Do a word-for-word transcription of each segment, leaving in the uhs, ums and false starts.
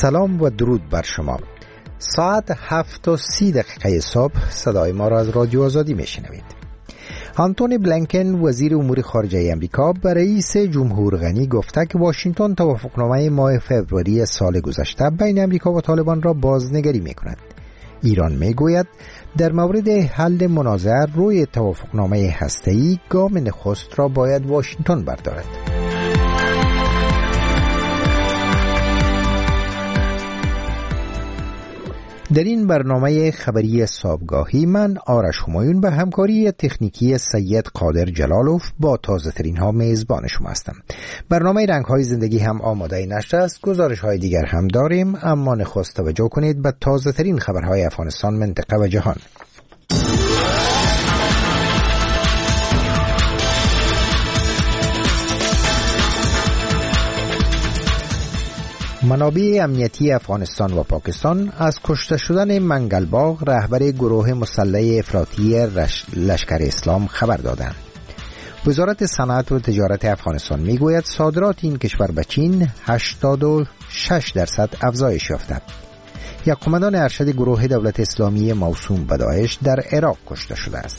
سلام و درود بر شما. ساعت هفت و سی دقیقه صبح صدای ما را از رادیو آزادی میشنوید. آنتونی بلینکن وزیر امور خارجه امریکا به رئیس جمهور غنی گفته که واشنگتن توافقنامه ماه فوریه سال گذشته بین امریکا و طالبان را بازنگری میکند. ایران میگوید در مورد حل منازعه روی توافقنامه هسته‌ای گام نخست را باید واشنگتن بردارد. در این برنامه خبری صبحگاهی من آرش همایون به همکاری تکنیکی سید قادر جلالوف با تازه ترین ها میزبان شما هستم. برنامه رنگ های زندگی هم آماده نشر است. گزارش های دیگر هم داریم، اما نخست توجه کنید به تازه ترین خبرهای افغانستان، منطقه و جهان. منابع امنیتی افغانستان و پاکستان از کشته شدن منگلباغ رهبر گروه مسلح افراطی لشکر اسلام خبر دادند. وزارت صنعت و تجارت افغانستان میگوید صادرات این کشور به چین هشتاد و شش درصد افزایش یافته. یک قماندان ارشد گروه دولت اسلامی موسوم به داعش در عراق کشته شده است.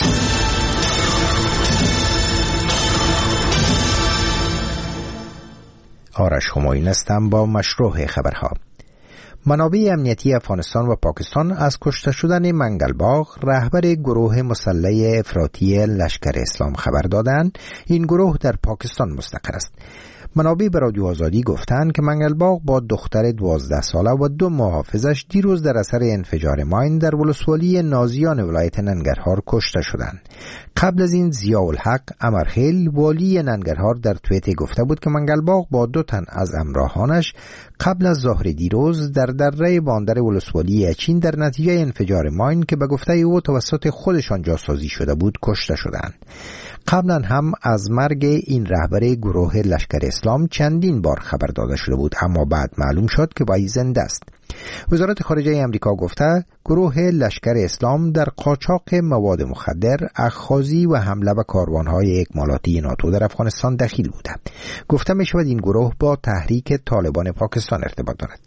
آرش همایون هستم با مشروع خبرها. منابع امنیتی افغانستان و پاکستان از کشته شدن منگلباغ رهبر گروه مسلح افراطی لشکر اسلام خبر دادند. این گروه در پاکستان مستقر است. منابع به رادیو آزادی گفتند که منگلباغ با دختر دوازده ساله و دو محافظش دیروز در اثر انفجار ماین در ولسوالی نازیان ولایت ننگرهار کشته شدند. قبل از این ضیاءالحق امرخیل والی ننگرهار در توییت گفته بود که منگلباغ با دو تن از همراهانش قبل از ظهر دیروز در دره باندر ولسوالی اچین در نتیجه انفجار ماین که به گفته او توسط خودشان جاسازی شده بود کشته شدند. قبلا هم از مرگ این رهبر گروه لشکر اسلام چندین بار خبر داده شده بود، اما بعد معلوم شد که وی زنده است. وزارت خارجه امریکا گفته گروه لشکر اسلام در قاچاق مواد مخدر، اخاذی و حمله به کاروانهای اکمالاتی ناتو در افغانستان دخیل بوده. گفته می شود این گروه با تحریک طالبان پاکستان ارتباط دارد.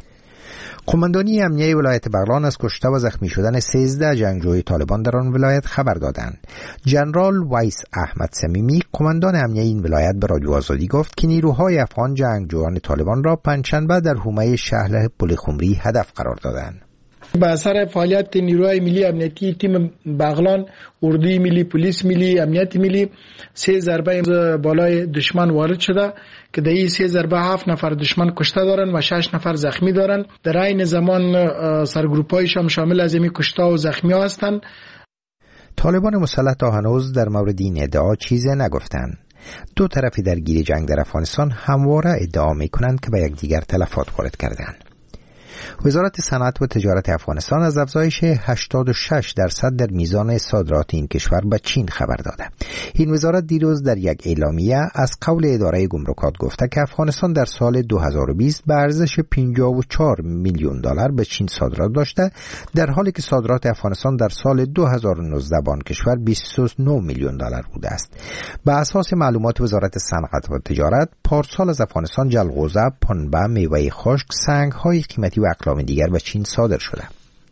قماندانی امنیه ولایت بغلان از کشته و زخمی شدن سیزده جنگجوی طالبان در آن ولایت خبر دادند. جنرال ویس احمد صمیمی قماندان امنیه این ولایت به رادیو آزادی گفت که نیروهای افغان جنگجویان طالبان را پنجشنبه در حومه شهر پلخمری هدف قرار دادند. به اثر فعالیت نیروهای ملی امنیتی تیم بغلان، اردوی ملی، پلیس ملی، امنیت ملی سه ضربه بالای دشمن وارد شده که در این سه ضربه هفت نفر دشمن کشته دارن و شش نفر زخمی دارن. در این زمان سرگروپایش هم شامل از این کشته و زخمی ها هستند. طالبان مسلح تا هنوز در مورد این ادعا چیزی نگفتند. دو طرفی درگیر جنگ در افغانستان همواره ادعا میکنند که به یکدیگر تلفات وارد کردند. وزارت صنعت و تجارت افغانستان از افزایش هشتاد و شش درصد در میزان صادرات این کشور به چین خبر داده. این وزارت دیروز در یک اعلامیه از قول اداره گمرکات گفته که افغانستان در سال دو هزار و بیست به ارزش پنجاه و چهار میلیون دلار به چین صادرات داشته، در حالی که صادرات افغانستان در سال دو هزار و نوزده به آن کشور بیست و نه میلیون دلار بوده است. به اساس معلومات وزارت صنعت و تجارت، پارسال از افغانستان جلغوزه، پنبه، میوه خشک، سنگ‌های قیمتی و اقلام دیگر به چین صادر شده.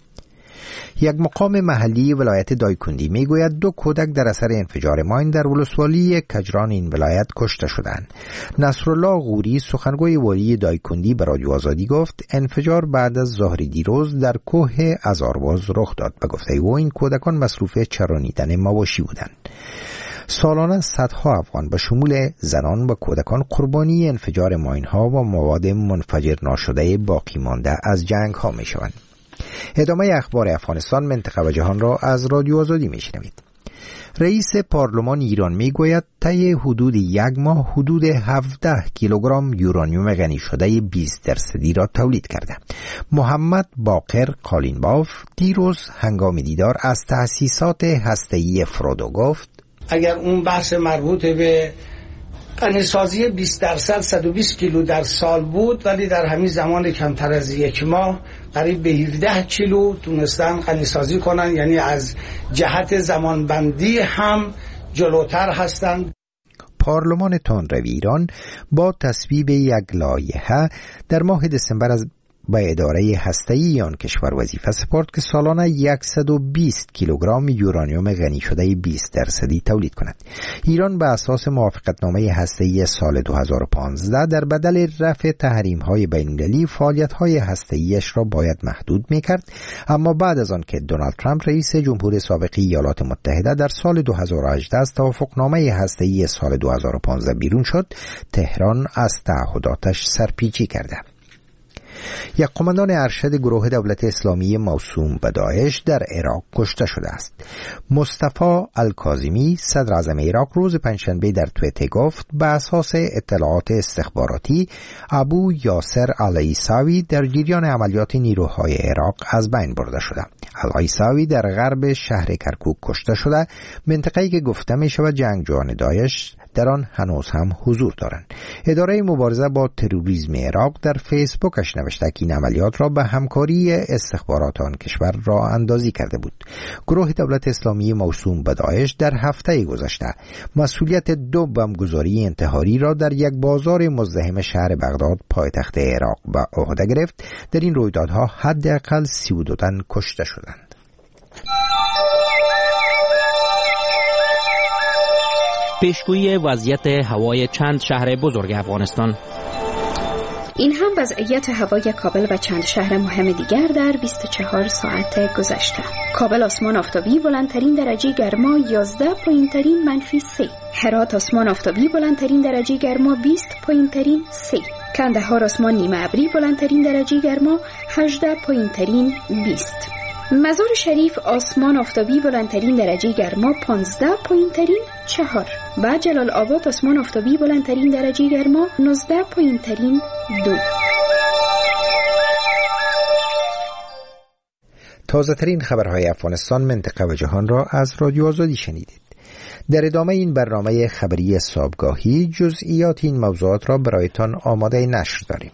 یک مقام محلی ولایت دایکندی میگوید دو کودک در اثر انفجار ماین در ولسوالی کجران این ولایت کشته شدند. نصرالله غوری سخنگوی والی دایکندی به رادیو آزادی گفت انفجار بعد از ظهر دیروز در کوه ازارواز رخ داد. به گفته او این کودکان مصروف چرانیدن مواشی بودند. سالانه صدها افغان به شمول زنان و کودکان قربانی انفجار ماین‌ها و مواد منفجر ناشده باقی مانده از جنگ‌ها می‌شوند. ادامه اخبار افغانستان، منطقه و جهان را از رادیو آزادی می‌شنوید. رئیس پارلمان ایران میگوید طی حدود یک ماه حدود هفده کیلوگرم یورانیوم غنی شده بیست درصدی را تولید کرده. محمد باقر قالینباف دیروز هنگام دیدار از تأسیسات هسته‌ای فرودو گفت اگر اون بحث مربوط به غنیسازی بیست درصد صد و بیست کیلو در سال بود، ولی در همین زمان کمتر از یک ماه قریب به هفده کیلو تونستن غنیسازی کنن، یعنی از جهت زمانبندی هم جلوتر هستند. پارلمان تندروی ایران با تصویب یک لایحه در ماه دسامبر از به اداره هسته‌ای آن کشور وظیفه سپرد که سالانه صد و بیست کیلوگرم یورانیوم غنی شده بیست درصدی تولید کند. ایران به اساس موافقتنامه هسته‌ای سال دو هزار و پانزده در بدل رفع تحریم‌های بین‌المللی فعالیت‌های هسته‌ایش را باید محدود می‌کرد، اما بعد از آن که دونالد ترامپ رئیس جمهور سابق ایالات متحده در سال دو هزار و هجده از توافقنامه هسته‌ای سال دو هزار و پانزده بیرون شد، تهران از تعهداتش سرپیچی کرده. یک قماندان ارشد گروه دولت اسلامی موسوم به داعش در عراق کشته شده است. مصطفی الکاظمی صدر اعظم عراق روز پنجشنبه در توییتر گفت به اساس اطلاعات استخباراتی ابو یاسر العیساوی در جریان عملیات نیروهای عراق از بین برده شده. العیساوی در غرب شهر کرکوک کشته شده، منطقه‌ای که گفته می شود جنگجویان داعش در آن هنوز هم حضور دارند. اداره مبارزه با تروریسم عراق در فیسبوکش نوشته که این عملیات را به همکاری استخبارات آن کشور راه اندازی کرده بود. گروه دولت اسلامی موسوم به داعش در هفته گذشته مسئولیت دو بمبگذاری انتحاری را در یک بازار مزدحم شهر بغداد پایتخت عراق به عهده گرفت. در این رویدادها حداقل سی و دو تن کشته شدند. پیشگویی وضعیت هوای چند شهر بزرگ افغانستان. این هم وضعیت هوای کابل و چند شهر مهم دیگر در بیست و چهار ساعت گذشته. کابل آسمان آفتابی بلندترین درجه گرما یازده پایینترین منفی سه. هرات آسمان آفتابی بلندترین درجه گرما بیست پایینترین سه. کندهار آسمان نیمه ابری بلندترین درجه گرما هجده پایینترین بیست. مزار شریف آسمان آفتابی بلندترین درجه گرما پانزده پایینترین چهار. و جلال آباد آسمان آفتابی بلندترین درجه گرما نوزده پایینترین دو. تازه ترین خبرهای افغانستان، منطقه و جهان را از رادیو آزادی شنیدید. در ادامه این برنامه خبری صبحگاهی جزئیات این موضوعات را برایتان آماده نشر داریم.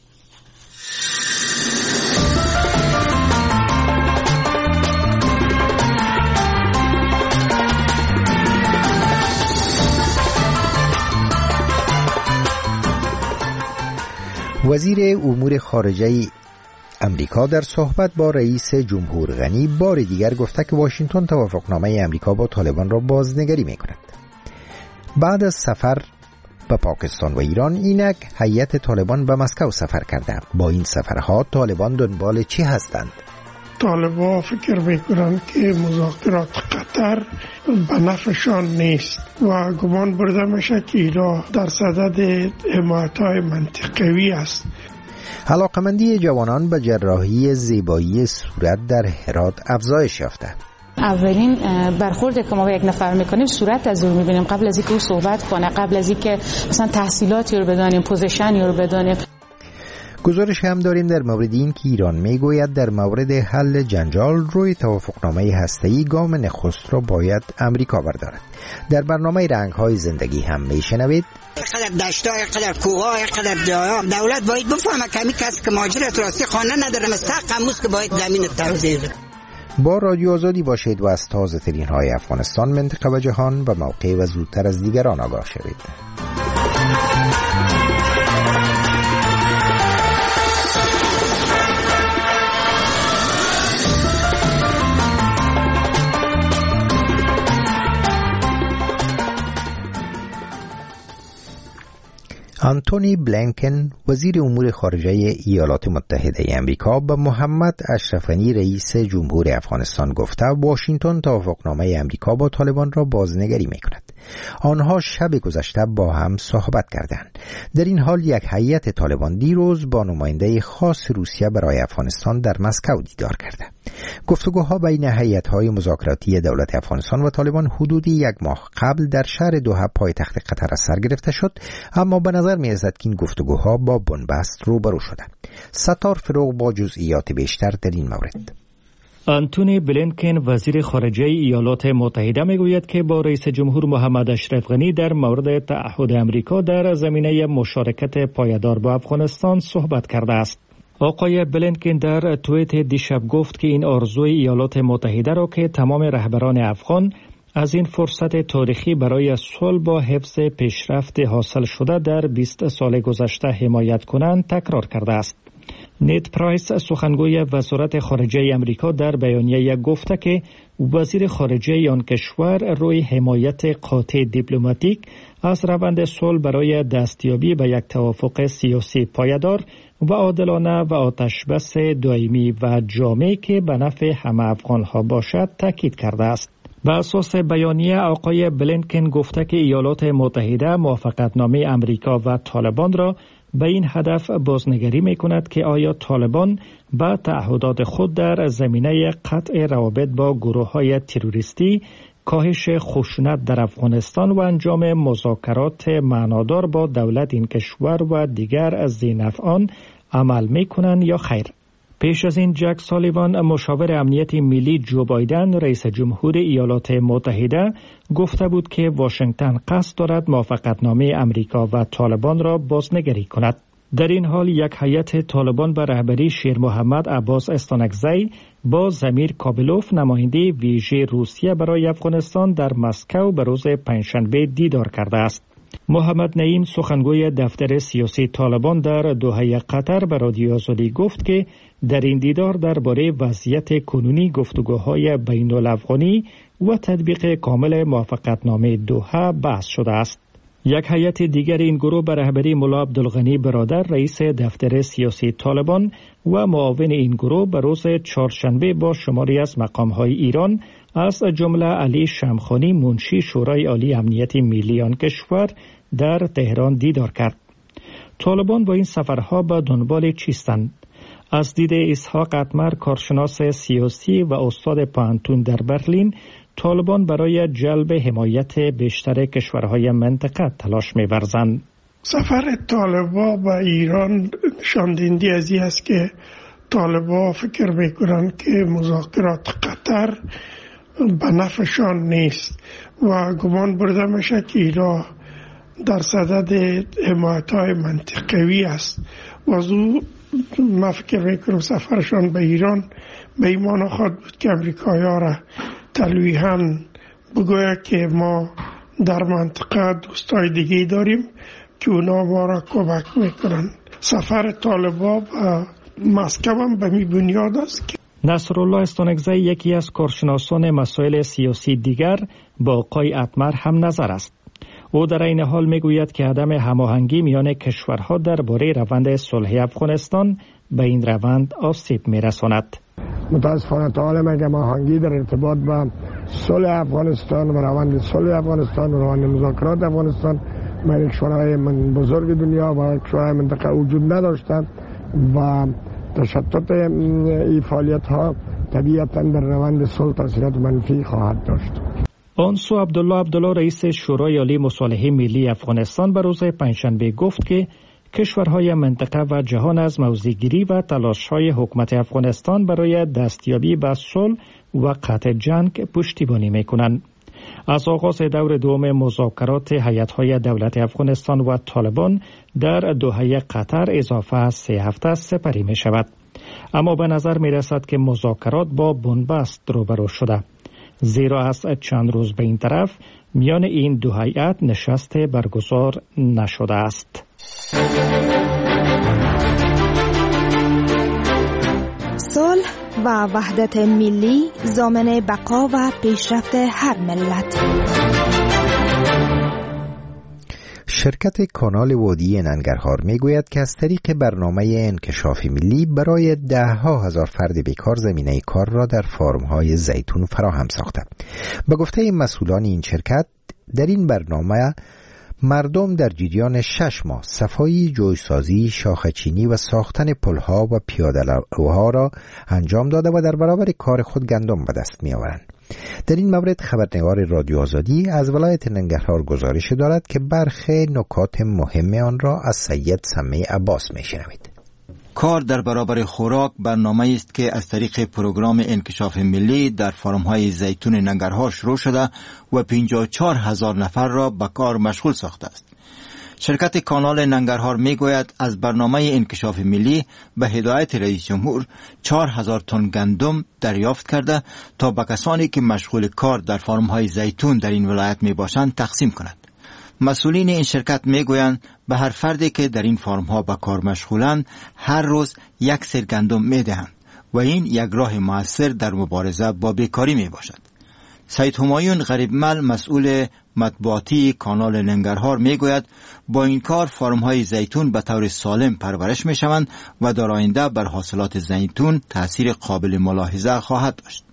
وزیر امور خارجه امریکا در صحبت با رئیس جمهور غنی بار دیگر گفته که واشنگتن توافقنامه امریکا با طالبان را بازنگری می‌کند. بعد از سفر به پاکستان و ایران، اینک هیئت طالبان به مسکو سفر کرده. با این سفرها طالبان دنبال چی هستند؟ طالبان فکر میکنند که مذاکرات قطر به نفعشان نیست و گمان برده میشه که ایران در صدد حمایت‌های منطقوی است. علاقمندی جوانان به جراحی زیبایی صورت در هرات افزایش یافته. اولین برخورد که ما با یک نفر میکنیم صورت از او میبینیم قبل از اینکه او صحبت کنه، قبل از اینکه مثلا تحصیلاتی رو بدانیم، پوزیشنی رو بدانیم. گزارش هم داریم در مورد این که ایران میگوید در مورد حل جنجال روی توافقنامه هسته‌ای گام نخست را باید امریکا بردارد. در برنامه رنگ‌های زندگی هم میشنوید قدر دشتا، قدر کوها، قدر جاها دولت باید بفهمه کمی کسی که مهاجرت راستی خانه نداره مستحق هموز که باید زمین توزیع. با رادیو آزادی باشید و از تازه ترین های افغانستان، منطقه و جهان و موقع و زودتر از دیگران آگاه شوید. آنتونی بلینکن وزیر امور خارجه ایالات متحده آمریکا به محمد اشرف غنی رئیس جمهور افغانستان گفته واشنگتن توافقنامه آمریکا با طالبان را بازنگری می‌کند. آنها شب گذشته با هم صحبت کردند. در این حال یک هیئت طالبان دیروز با نماینده خاص روسیه برای افغانستان در مسکو دیدار کرده. گفتگوها بین هیئت‌های مذاکراتی دولت افغانستان و طالبان حدود یک ماه قبل در شهر دوحه پایتخت قطر از سر گرفته شد، اما به نظر می‌رسد که این گفتگوها با بنبست روبرو شده. ستار فروغ با جزئیات بیشتر در این مورد. آنتونی بلینکن وزیر خارجه ایالات متحده میگوید که با رئیس جمهور محمد اشرف غنی در مورد تعهد امریکا در زمینه مشارکت پایدار با افغانستان صحبت کرده است. آقای بلینکن در توییت دیشب گفت که این آرزوی ایالات متحده را که تمام رهبران افغان از این فرصت تاریخی برای صلح با حفظ پیشرفت حاصل شده در بیست سال گذشته حمایت کنند تکرار کرده است. نیت پرایس سخنگوی وزارت خارجه امریکا در بیانیه گفته که وزیر خارجه آن کشور روی حمایت قاطع دیپلماتیک از روند صلح برای دستیابی به یک توافق سیاسی پایدار و عادلانه و آتشبس دائمی و جامع که به نفع همه افغانها باشد تاکید کرده است. بر اساس بیانیه آقای بلینکن گفته که ایالات متحده موافقتنامه امریکا و طالبان را به این هدف بازنگری می کند که آیا طالبان با تعهدات خود در زمینه قطع روابط با گروه های تروریستی، کاهش خشونت در افغانستان و انجام مذاکرات معنادار با دولت این کشور و دیگر ذی‌نفعان عمل می کنند یا خیر. پیش از این جک سالیوان مشاور امنیت ملی جو بایدن رئیس جمهور ایالات متحده گفته بود که واشنگتن قصد دارد موافقتنامه امریکا و طالبان را بازنگری کند. در این حال یک هیئت طالبان به رهبری شیر محمد عباس استانکزی با ضمیر کابلوف نماینده ویژه روسیه برای افغانستان در مسکو به روز پنجشنبه دیدار کرده است. محمد نعیم سخنگوی دفتر سیاسی طالبان در دوحه قطر به رادیو آزادی گفت که در این دیدار درباره وضعیت کنونی گفتگوهای بین الافغانی و تطبیق کامل موافقتنامه دوحه بحث شده است. یک هیئت دیگر این گروه به رهبری ملا عبدالغنی برادر رئیس دفتر سیاسی طالبان و معاون این گروه به روز چهارشنبه با شماری از مقام‌های ایران از جمله علی شمخانی منشی شورای عالی امنیت ملی آن کشور در تهران دیدار کرد. طالبان با این سفرها به دنبال چیستند؟ از دید اسحاق اتمر کارشناس سیاسی و استاد پانتون در برلین، طالبان برای جلب حمایت بیشتر کشورهای منطقه تلاش می‌ورزند. سفر طالبان به ایران نشاندهنده از این است که طالبان فکر میکنند که مذاکرات قطر به نفعشان نیست و گمان برده میشه که ایران در صدد حمایت‌های منطقوی است و از او من فکر میکنم سفرشان به ایران به این معنی خواهد بود که امریکایی‌ها را تلویحاً بگوید که ما در منطقه دوستای دیگه داریم که اونا ما را کمک میکنن. سفر طالبان به مسکو هم به می بنیاد است که نصرالله استانکزی یکی از کارشناسان مسائل سیاسی دیگر با آقای اتمر هم نظر است. او در این حال میگوید که عدم هماهنگی میان کشورها درباره روند صلح افغانستان به این روند آسیب میرساند. متاسفانه تا حالا مگه هماهنگی در ارتباط با صلح افغانستان و روند صلح افغانستان و روند مذاکرات افغانستان در کشورهای بزرگ دنیا و کشورهای منطقه وجود نداشتند و تشتت این فعالیت ها طبیعتاً در روند صلح تاثیرات منفی خواهد داشت. آنسو عبدالله عبدالله رئیس شورای عالی مصالحه ملی افغانستان به روز پنجشنبه گفت که کشورهای منطقه و جهان از موضع‌گیری و تلاش‌های حکومت افغانستان برای دستیابی به صلح و قطع جنگ پشتیبانی می‌کنند. از آغاز دور دوم مذاکرات هیئت‌های دولت افغانستان و طالبان در دوحه قطر اضافه از سه هفته سپری می‌شود. اما به نظر می‌رسد که مذاکرات با بنبست روبرو شده، زیرا از چند روز به این طرف میان این دو هیئت نشست برگزار نشده است. صلح و وحدت ملی ضامن بقا و پیشرفت هر ملت. شرکت کانال وادی ننگرهار میگوید که از طریق برنامه انکشاف ملی برای ده ها هزار فرد بیکار زمینه کار را در فارم‌های زیتون فراهم ساخته. به گفته مسئولان این شرکت، در این برنامه مردم در جریان شش ماه صفایی، جویسازی، شاخه‌چینی و ساختن پلها و پیاده‌روها را انجام داده و در برابر کار خود گندم به دست می‌آورند. در این مورد خبرنگار رادیو آزادی از ولایت ننگرهار گزارش دارد که برخی نکات مهم آن را از سید سمی عباس می‌شنوید. کار در برابر خوراک برنامه است که از طریق پروگرام انکشاف ملی در فارم‌های زیتون ننگرهار شروع شده و پنجاه و چهار هزار نفر را به کار مشغول ساخته است. شرکت کانال ننگرهار می گوید از برنامه انکشاف ملی به هدایت رئیس جمهور چهار هزار تن گندم دریافت کرده تا به کسانی که مشغول کار در فارم‌های زیتون در این ولایت می باشند تقسیم کند. مسئولین این شرکت می گویند به هر فردی که در این فارم‌ها به کار مشغولند هر روز یک سیر گندم می دهند و این یک راه مؤثر در مبارزه با بیکاری می باشد. سید همایون غریبمل مسئول مطبوعاتی کانال ننگرهار می گوید با این کار فارم‌های زیتون به طور سالم پرورش می شوند و در آینده بر حاصلات زیتون تأثیر قابل ملاحظه خواهد داشت.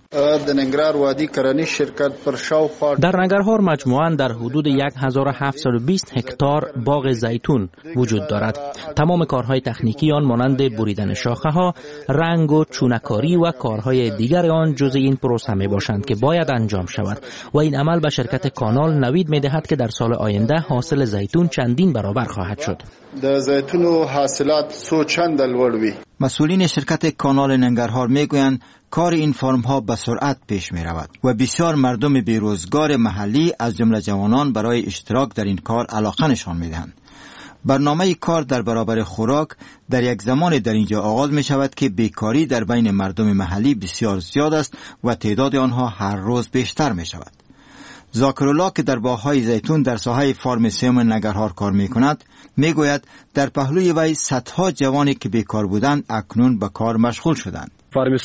در ننگرهار مجموعاً در حدود هزار و هفتصد و بیست هکتار باغ زیتون وجود دارد. تمام کارهای تکنیکی آن مانند بریدن شاخه ها، رنگ و چونکاری و کارهای دیگر آن جزء این پروسه می باشند که باید انجام شود و این عمل به شرکت کانال نوید می دهد که در سال آینده حاصل زیتون چندین برابر خواهد شد. د زیتون و حاصلات سو چند لوړ وي. مسئولین شرکت کانال ننگرهار می گویند کار این فارم ها به سرعت پیش می رود و بسیار مردم بیروزگار محلی از جمله جوانان برای اشتراک در این کار علاقه نشان می دهند. برنامه کار در برابر خوراک در یک زمان در اینجا آغاز می شود که بیکاری در بین مردم محلی بسیار زیاد است و تعداد آنها هر روز بیشتر می شود. ذاکرالله که در باغ‌های زیتون در ساحه فارم سیوم ننگرهار کار می کند می گوید در پهلوی وی صدها جوانی که بیکار بودند اکنون به کار مشغول شدند.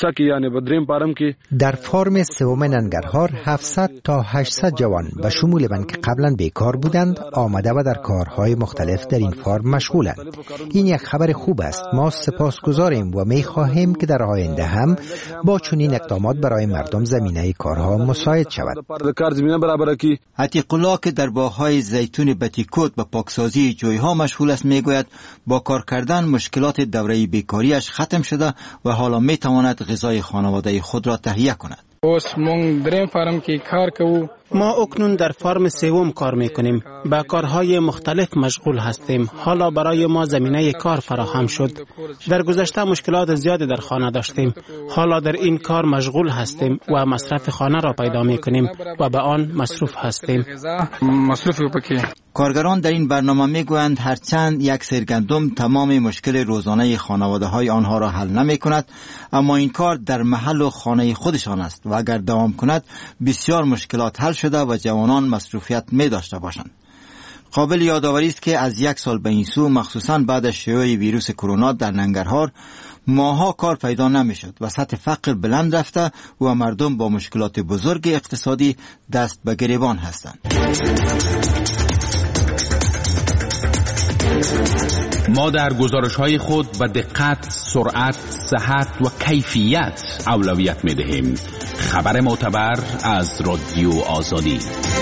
در فارم سوم ننگرهار هفتصد تا هشتصد جوان به شمول من که قبلا بیکار بودند آمده و در کارهای مختلف در این فارم مشغولند. این یک خبر خوب است. ما سپاسگزاریم و می خواهیم که در آینده هم با چنین اقدامات برای مردم زمینه کارها مساعد شود. عتیق الله که در باغ‌های زیتون بتیکوت به پاکسازی جوی‌ها مشغول است میگوید با کار کردن مشکلات دوره بیکاریش ختم شده و حالا میتواند غذای خانواده خود را تهیه کند. ما اکنون در فارم سوم کار میکنیم. با کارهای مختلف مشغول هستیم. حالا برای ما زمینه کار فراهم شد. در گذشته مشکلات زیادی در خانه داشتیم. حالا در این کار مشغول هستیم و مصرف خانه را پیدا میکنیم و به آن مصروف هستیم. کارگران در این برنامه میگویند هرچند یک سیر گندم تمام مشکل روزانه خانواده های آنها را حل نمی کند، اما این کار در محل و خانه خودشان است و اگر دوام کند بسیار مشکلات حل شده و جوانان مصروفیت می داشته باشند. قابل یادآوری است که از یک سال به این سو مخصوصاً بعد از شیوع ویروس کرونا در ننگرهار ماها کار پیدا نمی شد و سطح فقر بلند رفته و مردم با مشکلات بزرگ اقتصادی دست به گریبان هستند. ما در گزارش‌های خود به دقت، سرعت، صحت و کیفیت اولویت می‌دهیم. خبر معتبر از رادیو آزادی.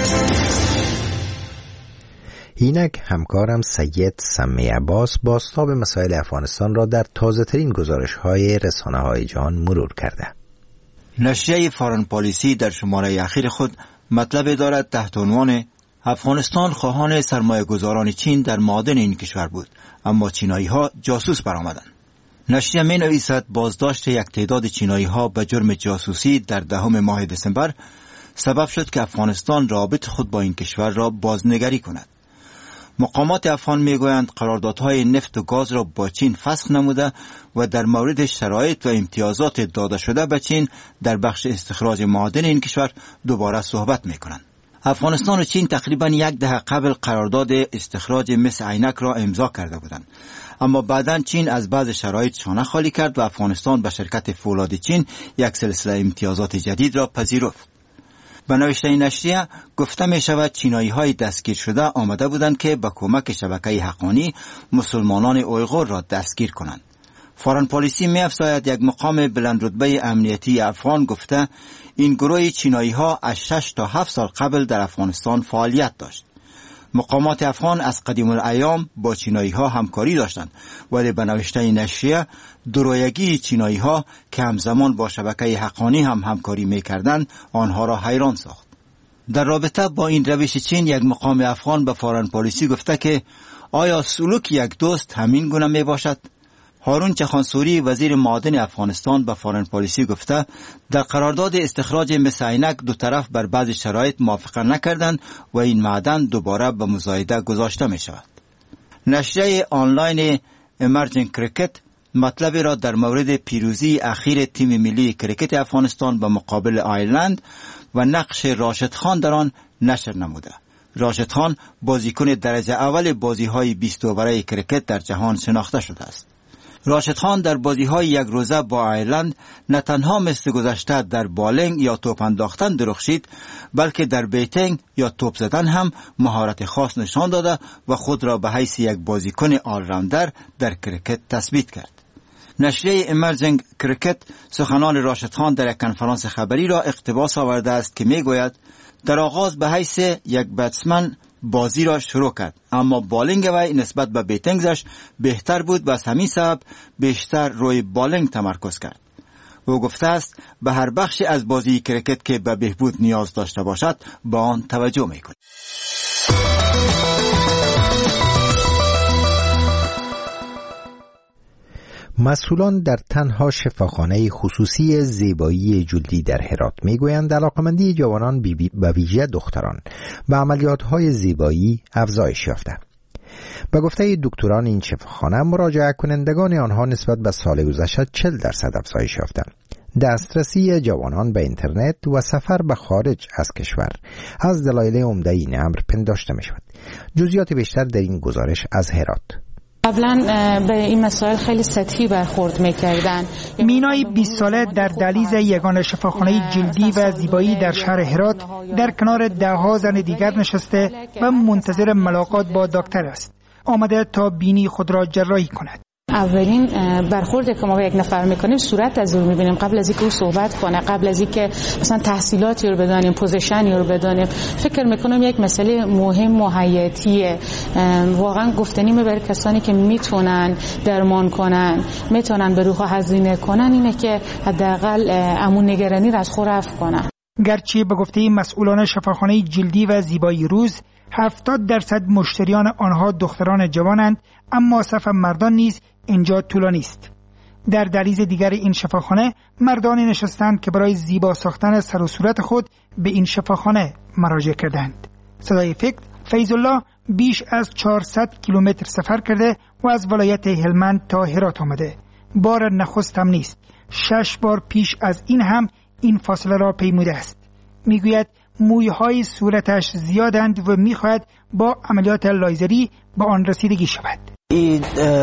اینک همکارم سید سمی عباس بازتاب مسائل افغانستان را در تازه‌ترین گزارش‌های رسانه‌های جهان مرور کرده. نشریه فارن پالیسی در شماره اخیر خود مطلب دارد تحت عنوان افغانستان خواهان سرمایه گذاران چین در معادن این کشور بود، اما چینایی ها جاسوس برآمدند. نشریه می نویسد بازداشت یک تعداد چینایی ها به جرم جاسوسی در دهم ماه دسامبر سبب شد که افغانستان رابط خود با این کشور را بازنگری کند. مقامات افغان می گویند قراردادهای نفت و گاز را با چین فسخ نموده و در مورد شرایط و امتیازات داده شده به چین در بخش استخراج معادن این کشور دوباره صحبت می کنند. افغانستان و چین تقریبا یک دهه قبل قرارداد استخراج مس عینک را امضا کرده بودند، اما بعداً چین از بعض شرایط شانه خالی کرد و افغانستان به شرکت فولاد چین یک سلسله امتیازات جدید را پذیرفت. به نوشته نشریه گفته می شود چینایی های دستگیر شده آمده بودند که با کمک شبکه حقانی مسلمانان اویغور را دستگیر کنند. فارن پالیسی می افزاید یک مقام بلند رتبه امنیتی افغان گفته این گروه چینایی ها از شش تا هفت سال قبل در افغانستان فعالیت داشت. مقامات افغان از قدیم الایام با چینایی ها همکاری داشتند، ولی به نوشته نشریه درویگی چینایی ها که همزمان با شبکه حقانی هم همکاری می کردند آنها را حیران ساخت. در رابطه با این روش چین یک مقام افغان به فارن پالیسی گفته که آیا سلوک یک دوست همین گونه می باشد؟ هارون چخانسوری وزیر معادن افغانستان به فارن پالیسی گفته در قرارداد استخراج مس عینک دو طرف بر بعض شرایط موافقت نکردند و این معدن دوباره به مزایده گذاشته می شود. نشریه آنلاین امرجنگ کریکت مطلب را در مورد پیروزی اخیر تیم ملی کریکت افغانستان به مقابل آیرلند و نقش راشد خان در آن نشر نموده. راشد خان بازیکن درجه اول بازی‌های بیست اووره کریکت در جهان شناخته شده است. راشد خان در بازی‌های یک روزه با آیرلند نه تنها مثل گذشته در بالینگ یا توپ انداختن درخشید، بلکه در بیتینگ یا توپ زدن هم مهارت خاص نشان داده و خود را به حیث یک بازیکن آلراوندر در کریکت تثبیت کرد. نشریه امرجنگ کریکت سخنان راشد خان در یک کنفرانس خبری را اقتباس آورده است که میگوید در آغاز به حیث یک بتسمن بازی را شروع کرد، اما بالینگ وی نسبت به بیتینگش بهتر بود و از همین سبب بیشتر روی بالینگ تمرکز کرد. او گفته است به هر بخشی از بازی کریکت که به بهبود نیاز داشته باشد با آن توجه میکند. مسئولان در تنها شفاخانه خصوصی زیبایی جلدی در هرات میگویند علاقمندی جوانان به ویژه دختران به عملیات‌های زیبایی افزایش یافته. به گفته دکتران این شفاخانه مراجعه کنندگان آنها نسبت به سال گذشته چهل درصد افزایش یافته. دسترسی جوانان به اینترنت و سفر به خارج از کشور از دلایل عمده این امر پنداشته می‌شود. جزئیات بیشتر در این گزارش از هرات. قبلا به این مسائل خیلی سطحی برخورد میکردن. مینای بیست ساله در دهلیز یگانه شفاخانه جلدی و زیبایی در شهر هرات در کنار دهها زن دیگر نشسته و منتظر ملاقات با دکتر است. آمده تا بینی خود را جراحی کند. اولین برخورد که ما با یک نفر میکنیم صورت از او میبینیم قبل از اینکه او صحبت کنه، قبل از اینکه مثلا تحصیلاتی رو بدانیم، پوزیشنی رو بدانیم. فکر میکنم یک مسئله مهم و حیاتیه، واقعا گفتنی برای کسانی که میتونن درمان کنن، میتونن به روح هزینه کنن، اینه که حداقل امون نگرانی را از خود رفع کنن. گرچه به گفته مسئولان شفاخانه جلدی و زیبایی روز هفتاد درصد مشتریان آنها دختران جوانند، اما صف مردان نیز اینجا طولانی است. در دهلیز دیگر این شفاخانه مردانی نشستند که برای زیبا ساختن سر و صورت خود به این شفاخانه مراجعه کردند. صدای فکر فیض الله بیش از چهارصد کیلومتر سفر کرده و از ولایت هلمند تا هرات آمده. بار نخست هم نیست، شش بار پیش از این هم این فاصله را پیموده است. میگوید مویهای صورتش زیادند و میخواهد با عملیات لایزری به آن رسیدگی شود. این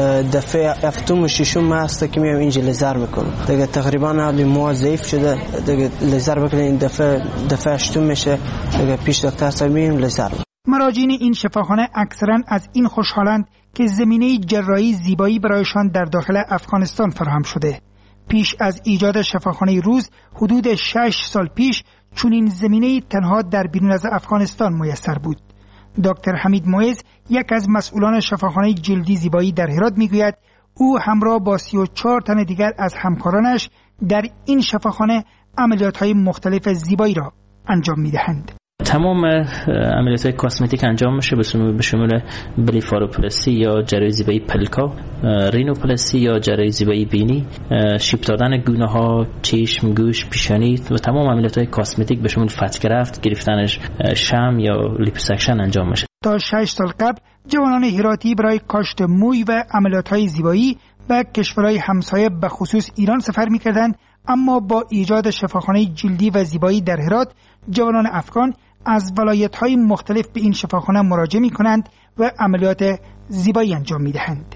دفعه هفتم و ششم هست که میام اینجا لیزر میکنم. دیگه تقریبا علی مو ضعیف شده، دیگه لیزر بکنه این دفعه دفعه هشتم میشه. دیگه پیش دکتر صاحب میریم لیزر. مراجعین این شفاخانه اکثرا از این خوشحالند که زمینه جراحی زیبایی برایشان در داخل افغانستان فراهم شده. پیش از ایجاد شفاخانه روز حدود شش سال پیش چنین زمینه تنها در بیرون از افغانستان میسر بود. دکتر حمید معز، یک از مسئولان شفاخانه جلدی زیبایی در هرات، میگوید او همراه با سی و چهار تن دیگر از همکارانش در این شفاخانه عملیات‌های مختلف زیبایی را انجام میدهند. تمام عملیات کاسمتیک انجام میشه به شمول بلیفاروپلاستی یا جراحی زیبایی پلکا، رینوپلاستی یا جراحی زیبایی بینی، شیب دادن گونه ها، چشم، گوش، پیشانی و تمام عملیات کاسمتیک به شمول فتگرفت، گرفتن شم یا لیپوسکشن انجام میشه. تا شش سال قبل جوانان هراتی برای کاشت موی و عملیات‌های زیبایی به کشورهای همسایه به خصوص ایران سفر می‌کردند، اما با ایجاد شفاخانه جلدی و زیبایی در هرات جوانان افغان از ولایت‌های مختلف به این شفاخانه مراجعه می‌کنند و عملیات زیبایی انجام می‌دهند.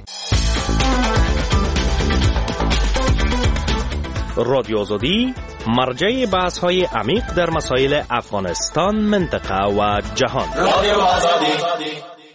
رادیو آزادی مرجع بحث‌های عمیق در مسائل افغانستان، منطقه و جهان. رادیو آزادی.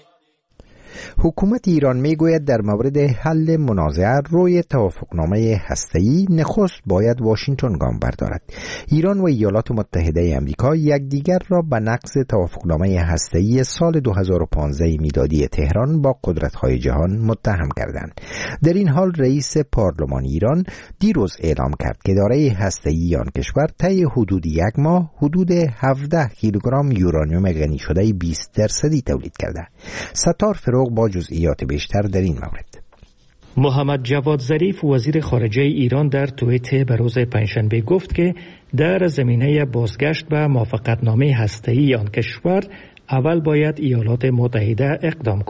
حکومت ایران میگوید در مورد حل منازعه روی توافقنامه هسته‌ای نخست باید واشنگتن گام بردارد. ایران و ایالات متحده آمریکا یکدیگر را به نقض توافقنامه هسته‌ای سال دو هزار و پانزده میلادی تهران با قدرت‌های جهان متهم کردند. در این حال رئیس پارلمان ایران دیروز اعلام کرد که دارای هسته‌ای آن کشور طی حدود یک ماه حدود هفده کیلوگرم یورانیوم غنی شده بیست درصدی تولید کرده. ستار فروغ با جزئیات بیشتر در این مورد. محمد جواد ظریف وزیر خارجه ایران در توییت به روز پنجشنبه گفت که در زمینه بازگشت به موافقتنامه هسته‌ای آن کشور اول باید ایالات متحده اقدام کند.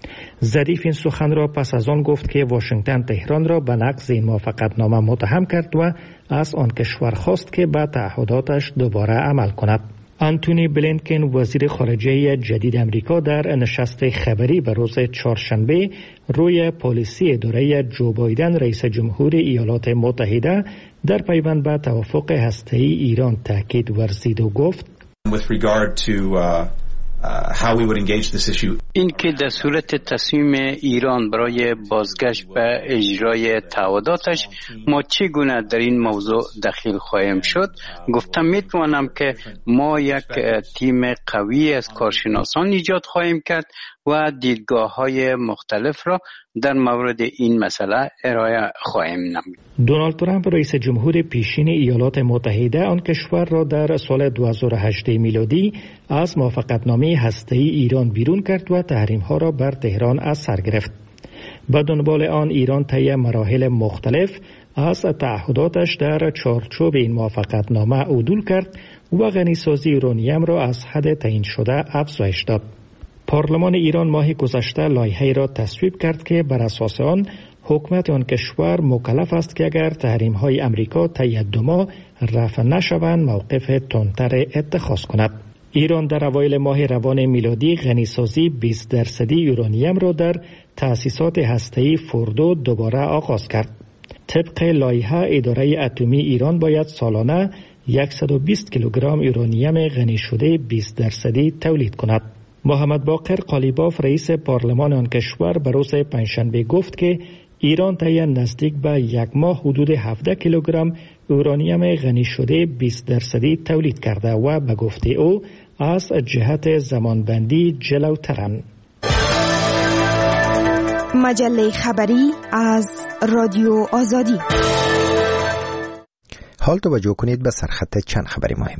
ظریف این سخن را پس از آن گفت که واشنگتن تهران را به نقض این موافقتنامه متهم کرد و از آن کشور خواست که به تعهداتش دوباره عمل کند. آنتونی بلینکن وزیر خارجه جدید امریکا در نشست خبری به روز چهارشنبه روی پالیسی دوره جو بایدن رئیس جمهور ایالات متحده در پیوند به توافق هسته‌ای ایران تاکید ورزید و گفت With regard to uh, uh, how we would engage this issue. این که در صورت تصمیم ایران برای بازگشت به اجرای تعهداتش ما چگونه در این موضوع دخیل خواهیم شد، گفتم میتوانم که ما یک تیم قوی از کارشناسان ایجاد خواهیم کرد و دیدگاه‌های مختلف را در مورد این مسئله ارائه خواهیم نمود. دونالد ترامپ رئیس جمهور پیشین ایالات متحده آن کشور را در سال دو هزار و هشت میلادی از موافقتنامه هسته‌ای ایران بیرون کرد و تحریم‌ها را بر تهران از سر گرفت. به دنبال آن ایران طی مراحل مختلف از تعهداتش در چارچوب این موافقتنامه عدول کرد و غنیسازی یورانیم را از حد تعیین شده افزایش داد. پارلمان ایران ماه گذشته لایحه‌ای را تصویب کرد که بر اساس آن حکومت آن کشور مکلف است که اگر تحریم‌های امریکا طی دو ماه رفع نشوند موقف تندتر اتخاذ کند. ایران در اوایل ماه روان میلادی غنیسازی بیست درصدی یورانیم را در تأسیسات هسته‌ای فردو دوباره آغاز کرد. طبق لایحه اداره اتمی ایران باید سالانه صد و بیست کیلوگرم یورانیم غنی شده بیست درصدی تولید کند. محمد باقر قالیباف رئیس پارلمان آن کشور به روز پنجشنبه گفت که ایران طی نزدیک به یک ماه حدود هفده کیلوگرم یورانیم غنی شده بیست درصدی تولید کرده و به گفته او از جهت زمانبندی جلوترند. مجله خبری از رادیو آزادی. حال توجه کنید به سرخط چند خبری مهم.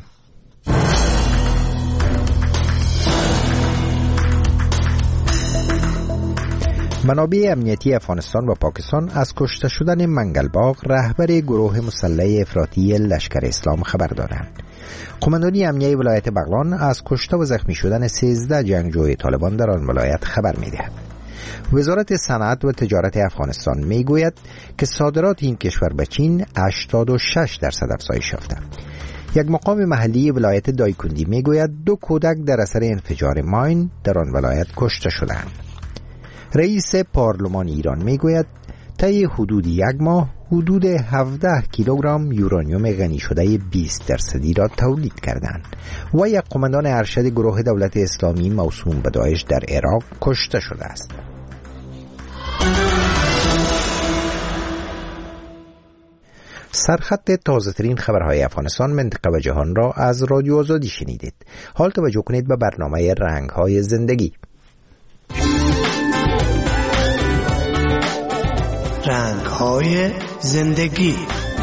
منابع امنیتی افغانستان و پاکستان از کشته شدن منگلباغ رهبر گروه مسلح افراطی لشکر اسلام خبر دارند. قماندانی امنیتی ولایت بغلان از کشته و زخمی شدن سیزده جنگجوی طالبان در آن ولایت خبر می‌دهد. وزارت صنعت و تجارت افغانستان میگوید که صادرات این کشور به چین هشتاد و شش درصد افزایش یافته. یک مقام محلی ولایت دایکندی میگوید دو کودک در اثر انفجار ماین در آن ولایت کشته شدند. رئیس پارلمان ایران میگوید طی حدود یک ماه حدود هفده کیلوگرم یورانیوم غنی شده بیست درصدی را تولید کردند و یک قماندان ارشد گروه دولت اسلامی موسوم به داعش در عراق کشته شده است. سرخط تازه ترین خبرهای افغانستان، منطقه و جهان را از رادیو آزادی شنیدید. حال توجه کنید به برنامه رنگ‌های زندگی. رنگ‌های زندگی.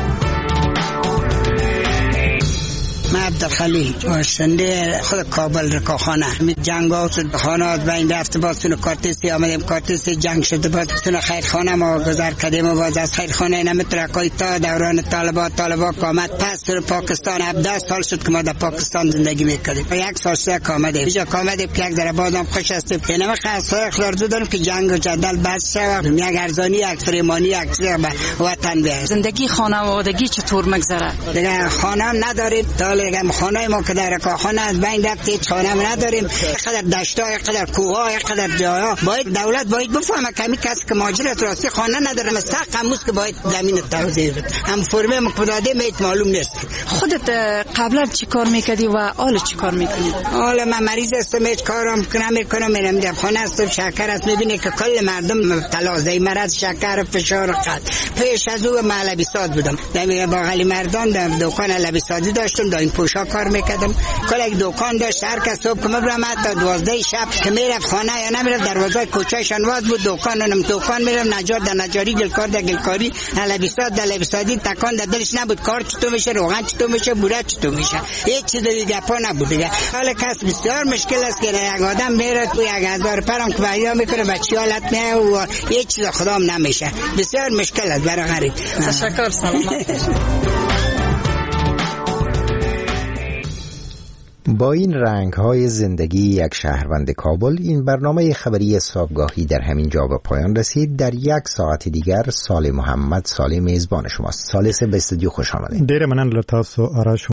من عبدالخلیل باشنده خود کابل رکاخانه می جنگ ها شد خانات بین رفته باز سونو کارتیسی آمدیم کارتیسی جنگ شده باز سونو خیرخانه ما گذار کردیم و باز از خیرخانه نمیترکای تا دوران طالبات طالبات کامد پس سونو پاکستان هفده سال شد که ما در پاکستان زندگی میکردیم و یک سال شده کامدیم اینجا کامدیم که یک در بازم خوش هستیم که نمی خواستای اخلارزو دارم که جنگ و جدل بس شد یک ارزانی یک فریمانی یک چیز به وطن بیاید. زندگی خانوادگی چطور مگذره؟ دیگه خانه هم نداریم دیگه خانه ما که در کاخانه از بین رفت هیچ خانه هم نداریم. قدر دشتا قدر کوها قدر جایا باید دولت باید بفهمه کمی کسی که ماجرات راستی خانه نداره مستحق هموز که باید زمین توزیع بده هم فرمه مقداده میت معلوم نیست. خودت قبلا چی کار میکردی و حالا چی کار میکنی؟ حالا من مریض هستم هیچ کارم کنم میکنم میرم در خانه هستم شکر است میبینی که کل مردم مبتلا زی مرض شکر فشار قد. پیش از او معلبی ساز بودم در باغلی مردان در دکان لبیسازی داشتم در این پوشا کار میکردم. کل یک دکان داشت هر کس صبح که میبرم تا دوازده شب که میرفت خانه یا نمیرفت دروازه کوچه‌شان باز بود دکانم دکان میرم نجار در نجاری گلکار در گلکاری لبیساز در لبیسازی تکان در دلش نبود کار چطور میشه روغن چطور میشه بوره چطور میشه هیچ چیز دیگه پا نبود دیگه. حالا کس بسیار مشکل است که یک آدم میره تو یک هزار پرم که پیدا میکنه بچی حالت نه و هیچ چیز خدام نمیشه بسیار مشکل است برای غریب. تشکر سلامت. با این رنگ‌های زندگی یک شهروند کابل، این برنامه خبری صبحگاهی در همین جا به پایان رسید. در یک ساعت دیگر سال محمد سال میزبان شماست. سالس به استودیو خوش آمدید. ډیر مننه له تاسو آرش